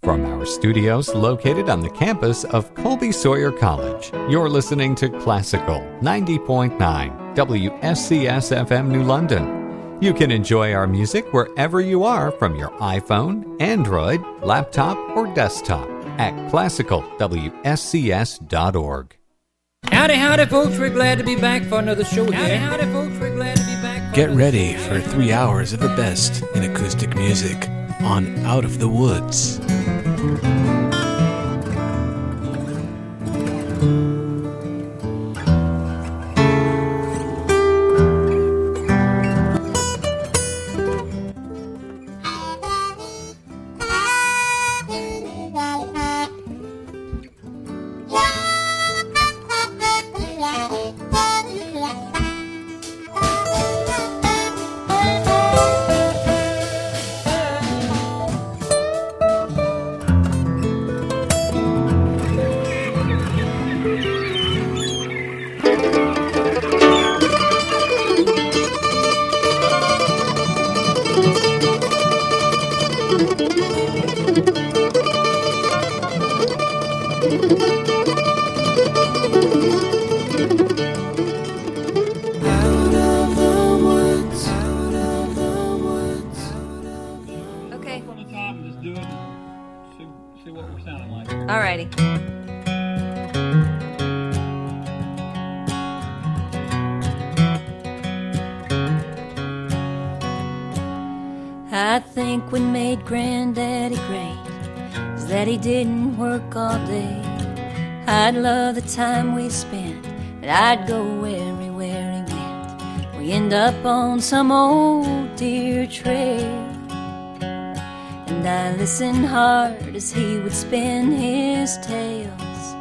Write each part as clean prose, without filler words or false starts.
from our studios located on the campus of Colby Sawyer College. You're listening to Classical 90.9 WSCS FM New London. You can enjoy our music wherever you are from your iPhone, Android, laptop, or desktop at classicalwscs.org. Howdy, folks. We're glad to be back for another show here. Howdy, folks. We're glad to be back. Get ready for 3 hours of the best in acoustic music on Out of the Woods. I think what made Granddaddy great is that he didn't work all day. I'd love the time we spent, but I'd go everywhere he went. We end up on some old deer trail, and I listened hard as he would spin his tales.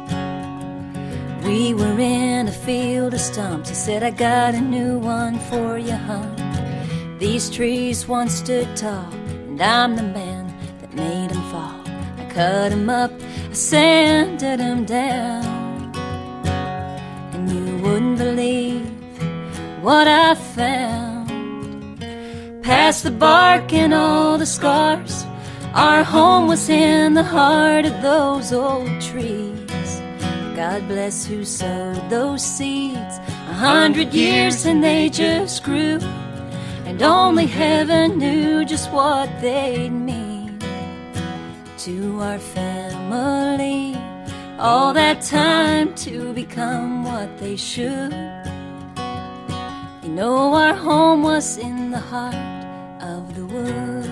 We were in a field of stumps. He said, I got a new one for you, hon. These trees once stood tall, and I'm the man that made them fall. I cut them up, I sanded them down, and you wouldn't believe what I found. Past the bark and all the scars, our home was in the heart of those old trees. God bless who sowed those seeds 100 years and they just grew. And only heaven knew just what they'd mean to our family. All that time to become what they should. You know our home was in the heart of the wood.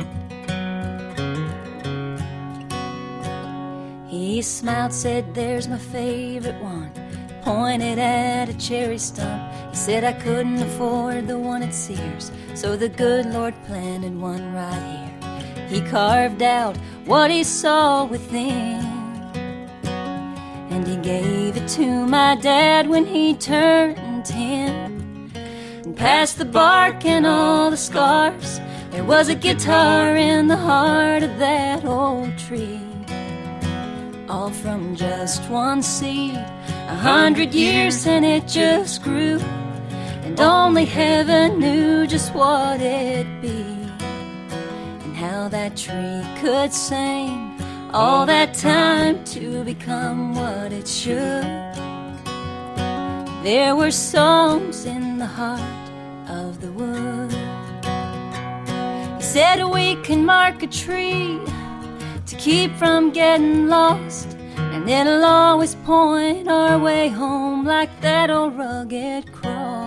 He smiled, said, there's my favorite one, pointed at a cherry stump. He said I couldn't afford the one at Sears, so the good Lord planted one right here. He carved out what he saw within, and he gave it to my dad when he turned 10. And past the bark and all the scars, there was a guitar in the heart of that old tree. All from just one seed, 100 years and it just grew. And only heaven knew just what it'd be, and how that tree could sing all that time to become what it should. There were songs in the heart of the wood. He said we can mark a tree to keep from getting lost, and it'll always point our way home like that old rugged cross.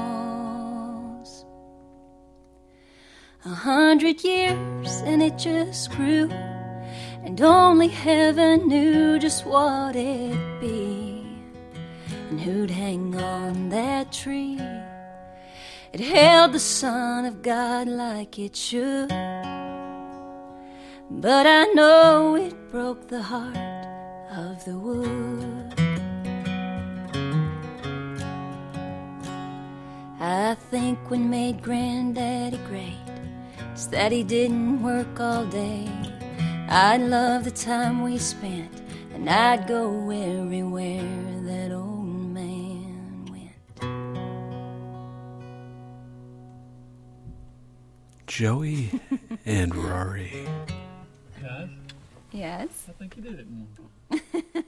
100 years and it just grew, and only heaven knew just what it'd be, and who'd hang on that tree. It held the Son of God like it should, but I know it broke the heart of the wood. I think what made Granddaddy great is that he didn't work all day. I'd love the time we spent, and I'd go everywhere that old man went. Joey and Rory. Yes. Yes. I think you did it in one time.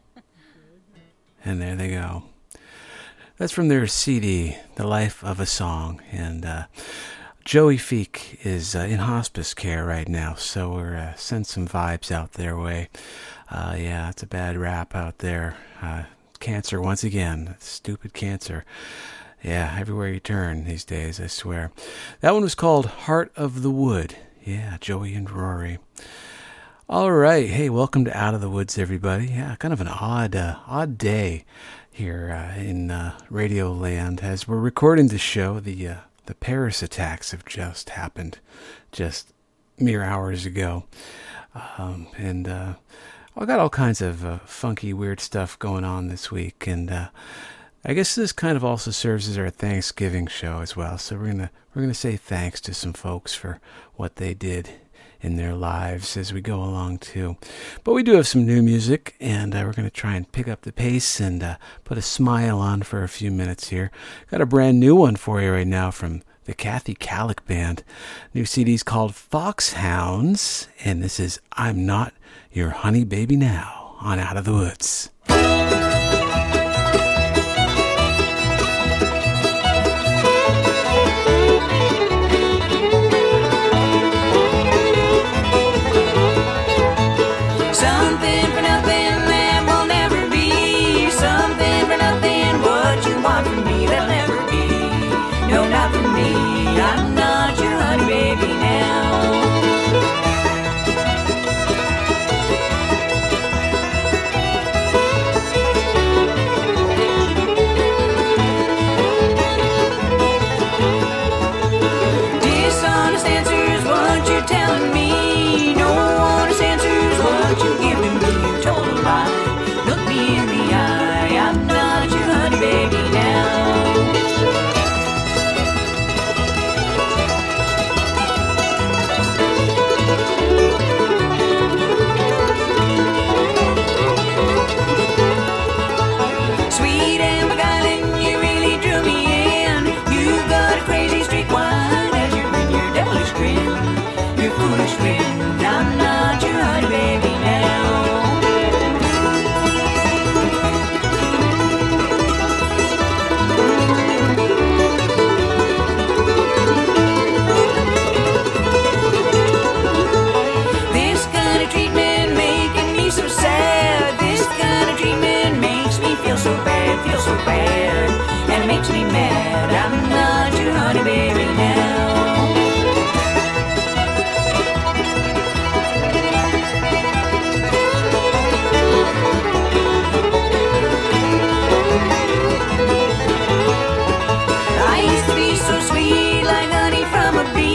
And there they go. That's from their CD, The Life of a Song. And Joey Feek is in hospice care right now, so we're send some vibes out their way. Yeah, it's a bad rap out there. Cancer once again. Stupid cancer. Yeah, everywhere you turn these days, I swear. That one was called Heart of the Wood. Yeah, Joey and Rory. All right. Hey, welcome to Out of the Woods, everybody. Yeah, kind of an odd day here in Radio Land as we're recording the show. The Paris attacks have just happened just mere hours ago. And I got all kinds of funky, weird stuff going on this week. And I guess this kind of also serves as our Thanksgiving show as well. So we're gonna say thanks to some folks for what they did in their lives as we go along too. But we do have some new music, and we're going to try and pick up the pace and put a smile on for a few minutes here. Got a brand new one for you right now from the Kathy Kallick Band. New CD's called Foxhounds, and this is I'm Not Your Honey Baby Now on Out of the Woods.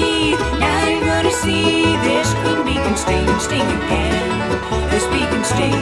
Sting again. The speaking sting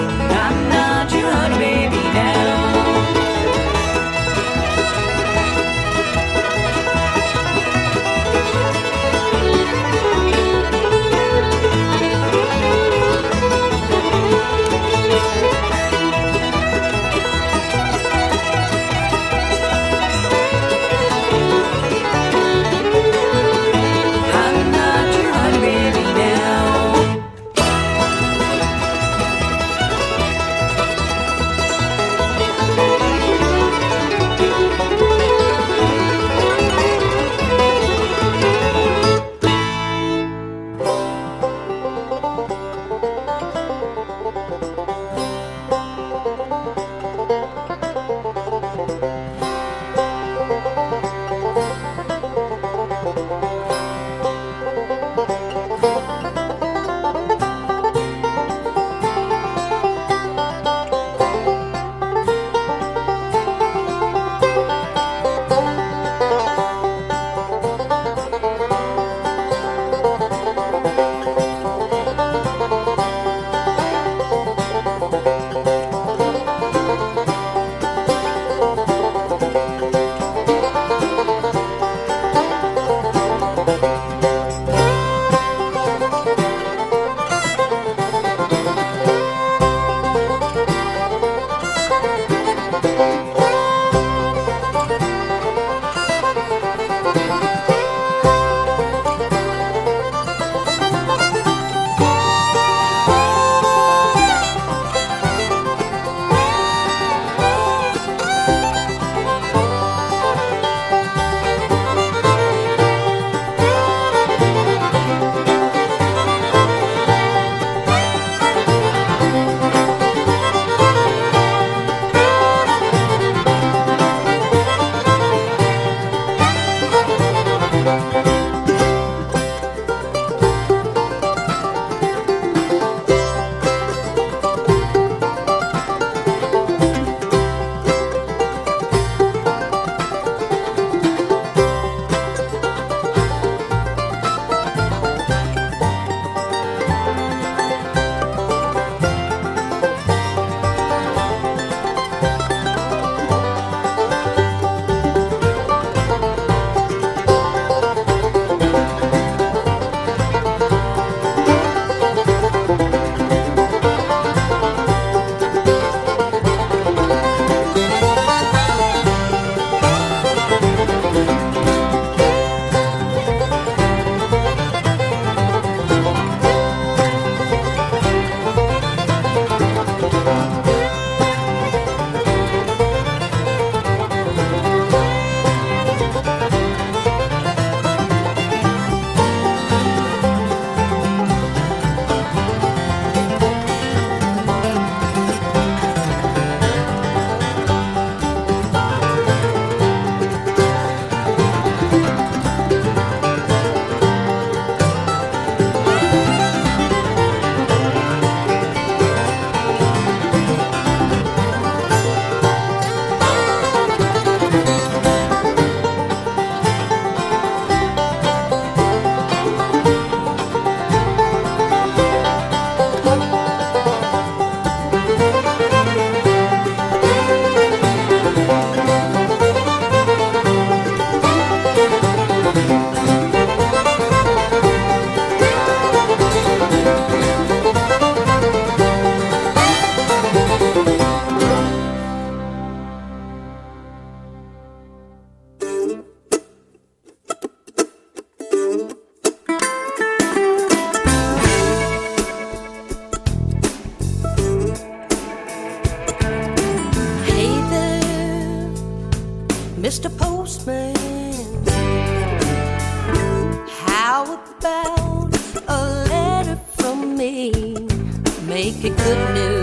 make it good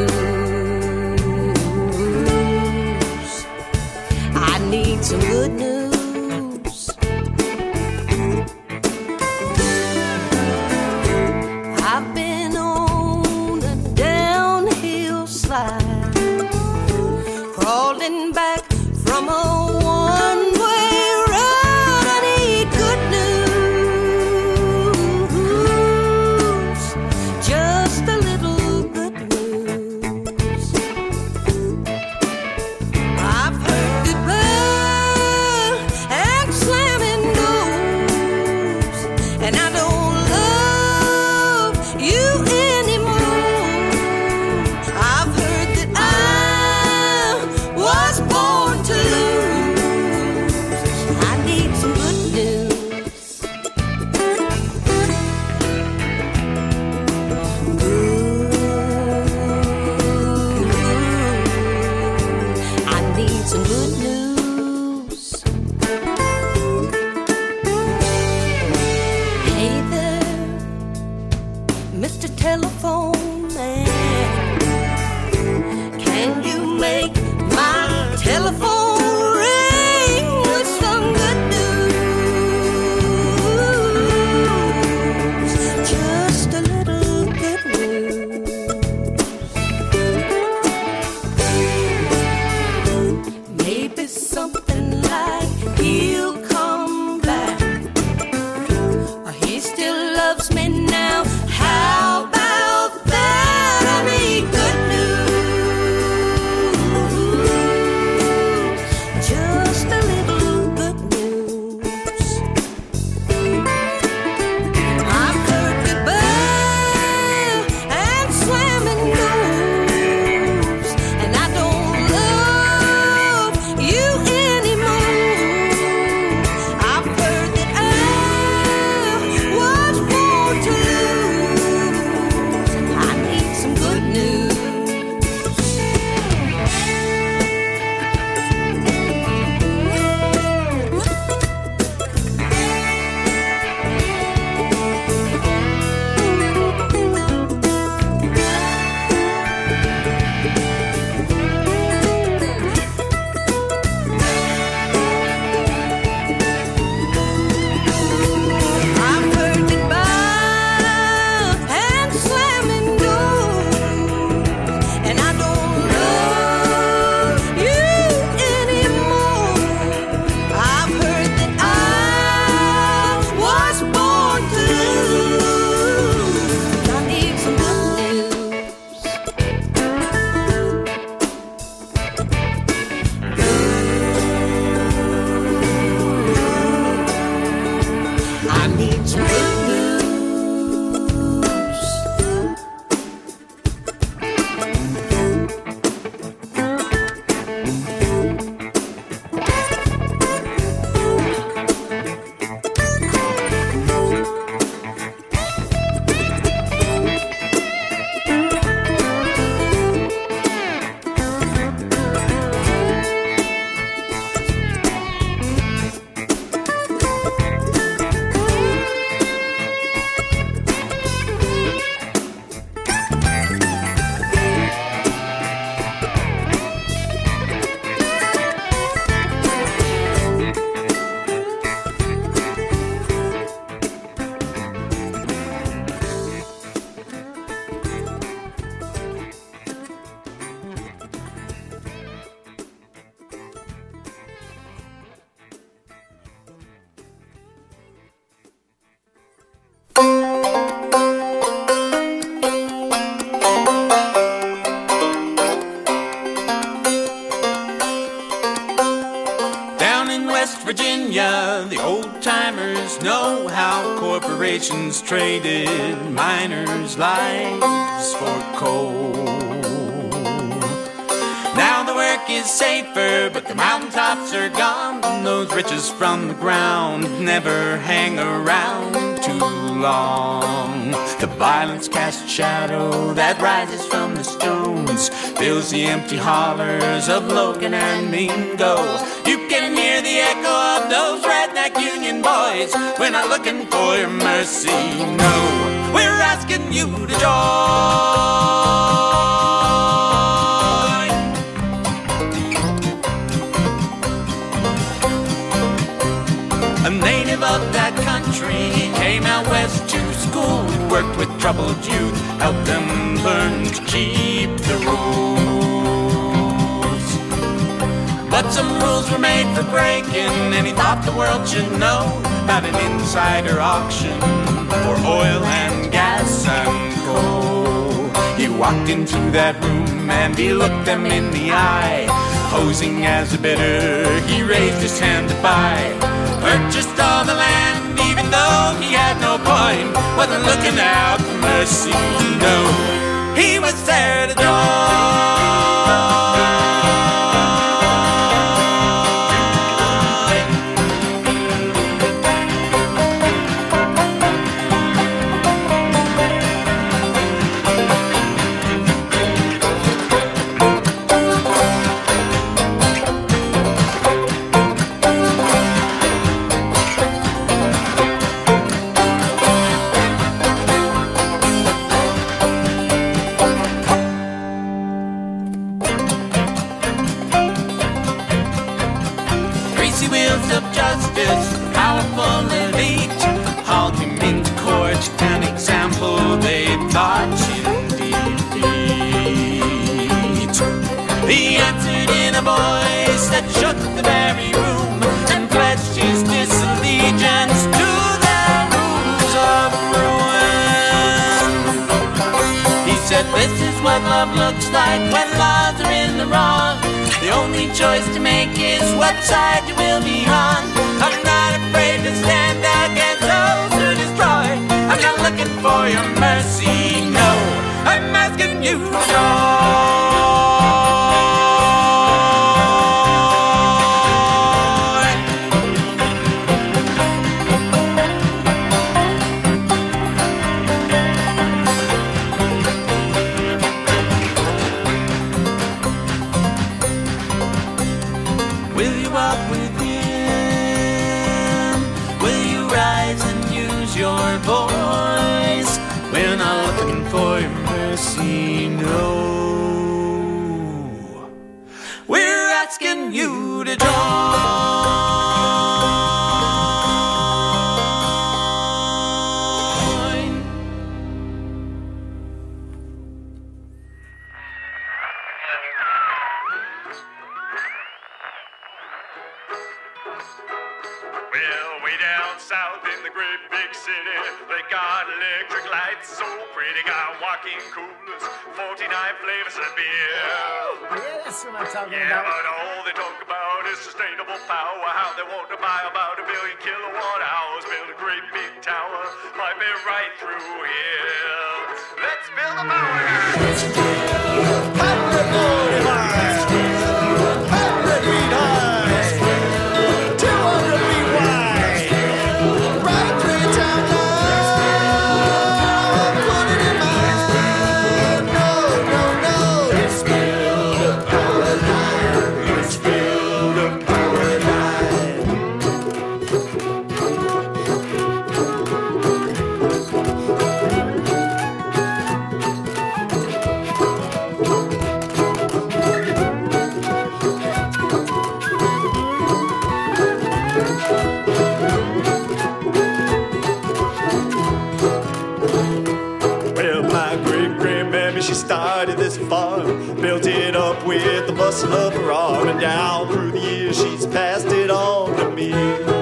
news. I need some good news. I've been on a downhill slide, crawling back from a one-way road. I need good news, just a little good news. I've heard goodbye and slamming doors, and I don't love you anymore. I've heard that I was born to lose. I need some good news. I need some good news. Hey there, Mr. Telephone Man, can you make my telephone ring with some good news? Just a little good news. Maybe something like he'll come back, or he still loves me now. How about that? I need good news, just a little good news. I've heard goodbye and slamming doors, and I don't love you anymore. I've heard that I was born to lose. I need some good news. I've heard goodbye and slamming doors, and I don't love you anymore. I've heard that I was born to lose. I need some good news. I need some good news. Down in West Virginia, the old-timers know how corporations traded miners' lives for coal. Now the work is safer, but the mountaintops are gone, and those riches from the ground never hang around too long. The violence casts shadow that rises from the stones, fills the empty hollers of Logan and Mingo. You can hear the echo of those redneck Union boys. We're not looking for your mercy, no. We're asking you to join. troubled youth, helped them learn to keep the rules. But some rules were made for breaking, and he thought the world should know about an insider auction for oil and gas and coal. He walked into that room and he looked them in the eye. Posing as a bidder, he raised his hand to buy. Purchased all the land, even though he had no coin. Wasn't looking out for mercy, no. He was there to join. He answered in a voice that shook the very room and pledged his disallegiance to their rules of ruin. He said, this is what love looks like when laws are in the wrong. The only choice to make is what side you will be on. I'm not afraid to stand against those who destroy. I'm not looking for your mercy, no. I'm asking you to join. Your voice, we're not looking for your mercy, no. We're asking you to join. Well, way down south in the great big city, they got electric lights so pretty. Got walk-in coolers, 49 flavors of beer. Yeah, that's what I'm talking Yeah, about. but all they talk about is sustainable power. How they want to buy about 1 billion kilowatt hours. Build a great big tower, might be right through here. Let's build a power line. Let's build a power line. Let's build 100 feet high. 200 feet wide. Right through your town line. Put it in mind. No, no, no. Let's build a power line. Let's build a power line. Well, my great-grandmammy, she started this farm, built it up with the muscle of her arm, and down through the years she's passed it on to me.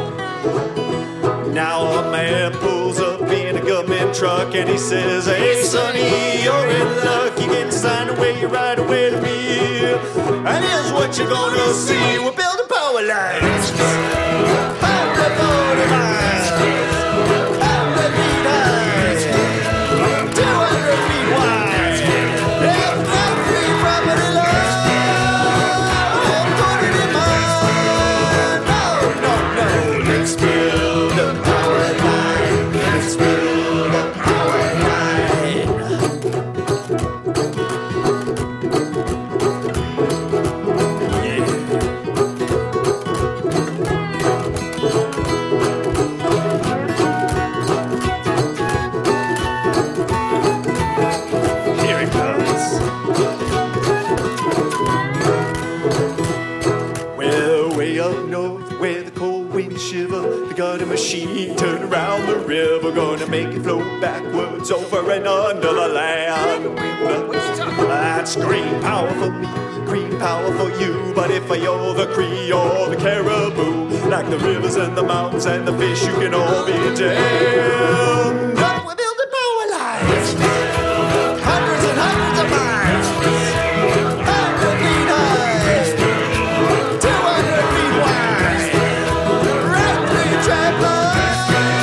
Now a man pulls up in a government truck and he says, hey sonny, you're in luck, you get signed away, you ride away to me. And here's what you're gonna see, we'll build a power line. Let's build power line. got a machine, turn around the river, gonna make it flow backwards over and under the land. That's green power for me, green power for you. But if you're the Cree or the caribou, like the rivers and the mountains and the fish, you can all be damned. Up with building power lines, hundreds and hundreds of miles, 100 feet high, 200 feet wide. Right through your travelers,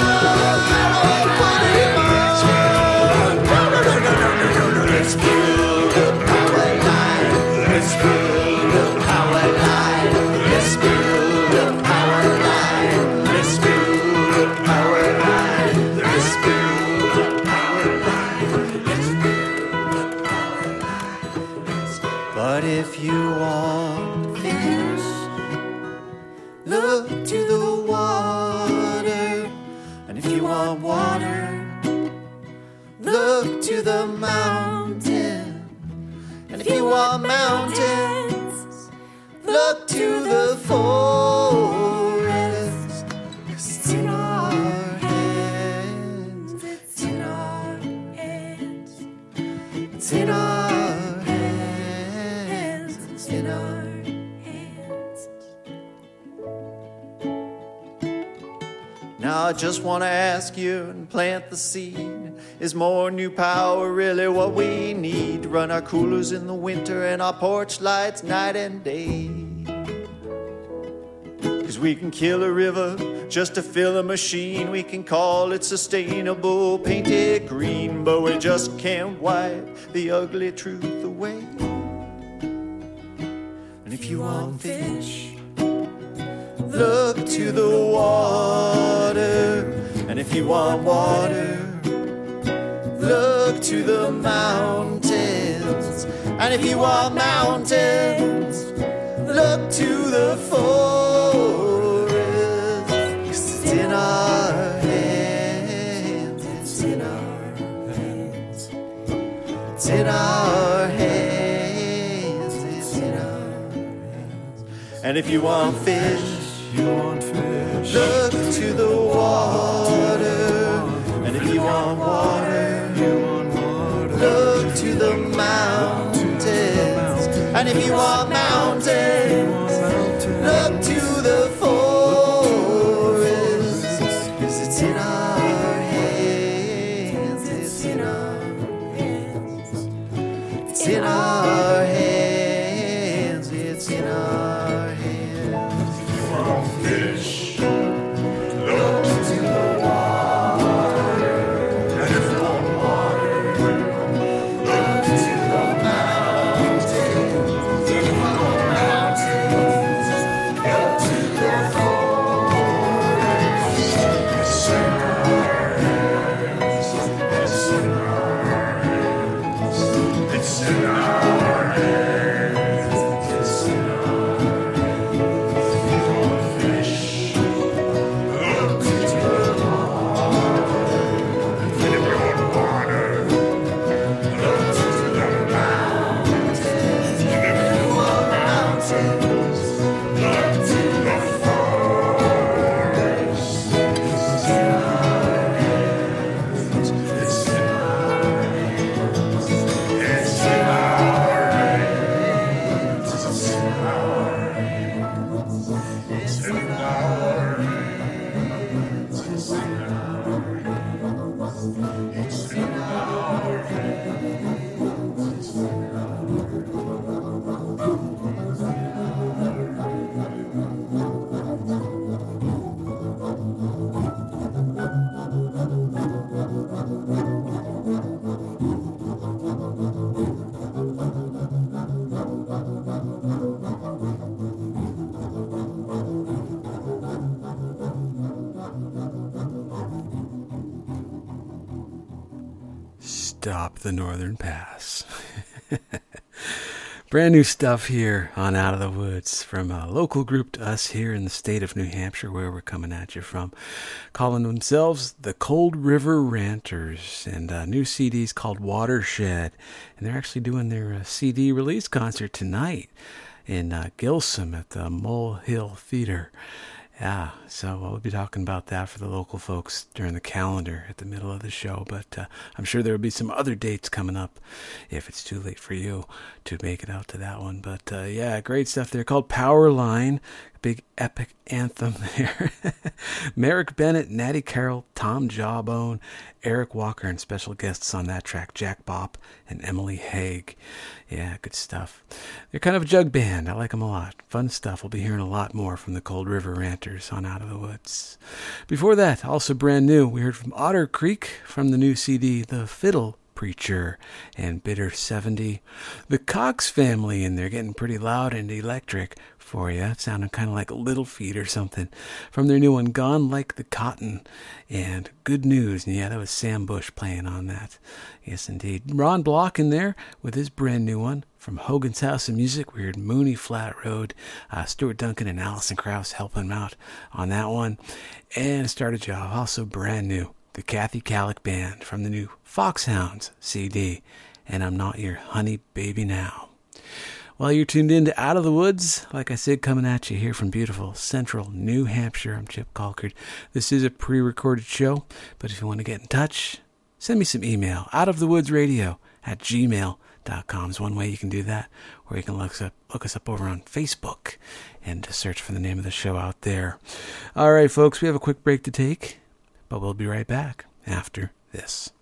let's build a power line. Let's build a power line. Let's build a power line. Let's build a power line. Let's build a power line. Let's build a power line. But if you want fish, look to the water. And if you want water, look to the mountain. And if you want mountains, look to the forest. 'Cause it's in our hands. It's in our hands. It's in our hands. It's in our hands. Now I just want to ask you and plant the seed. Is more new power really what we need? To run our coolers in the winter and our porch lights night and day. 'Cause we can kill a river just to fill a machine. We can call it sustainable, paint it green, but we just can't wipe the ugly truth away. And if you want fish, look to the water. And if you want water, look to the mountains. And if you want mountains, look to the forest. 'Cause it's in our hands. It's in our hands. It's in our hands. It's in our hands. And if you want fish, look to the water. And if you want water, look to the mountains. And if you want mountains, look to the forest. 'Cause it's in our hands. It's in our hands. It's in our hands. It's in our hands. If you want fish, look to the water. And if you want water, look to the mountains. If you want mountains, look to the forest. It's in our hands. It's in our hands. It's in our hands. It's in our hands. If you want fish, look to the water. And if you want water, look to the mountains. And if you want mountains, look to the forest. It's in our hands. It's in our hands. It's in our hands. It's in our hands. It's in our hands. It's in our hands. It's in our Stop the Northern Pass. Brand new stuff here on Out of the Woods from a local group to us here in the state of New Hampshire, where we're coming at you from, calling themselves the Cold River Ranters, and a new CD's called Watershed, and they're actually doing their CD release concert tonight in Gilsum at the Mole Hill Theater. Yeah, so we'll be talking about that for the local folks during the calendar at the middle of the show, but I'm sure there will be some other dates coming up if it's too late for you to make it out to that one. But yeah, great stuff there called Powerline, big epic anthem there. Merrick Bennett, Natty Carroll, Tom Jawbone, Eric Walker, and special guests on that track, Jack Bopp and Emily Haig. Yeah, good stuff. They're kind of a jug band. I like them a lot. Fun stuff. We'll be hearing a lot more from the Cold River Ranters on Out of the Woods. Before that, also brand new, we heard from Otter Creek from the new CD, The Fiddle Preacher and Bitter 70. The Cox family in there getting pretty loud and electric for you. It sounded kind of like Little Feat or something from their new one, Gone Like the Cotton and Good News. And yeah, that was Sam Bush playing on that. Yes, indeed. Ron Block in there with his brand new one from Hogan's House of Music. We heard Mooney Flat Road. Stuart Duncan and Allison Krauss helping him out on that one. And Start a Job, also brand new. The Kathy Calic Band from the new Foxhounds CD. And I'm Not Your Honey Baby Now. Well, you're tuned in to Out of the Woods, like I said, coming at you here from beautiful central New Hampshire. I'm Chip Colkard. This is a pre-recorded show, but if you want to get in touch, send me some email. outofthewoodsradio@gmail.com is one way you can do that, or you can look us up over on Facebook and just search for the name of the show out there. All right, folks, we have a quick break to take, but we'll be right back after this.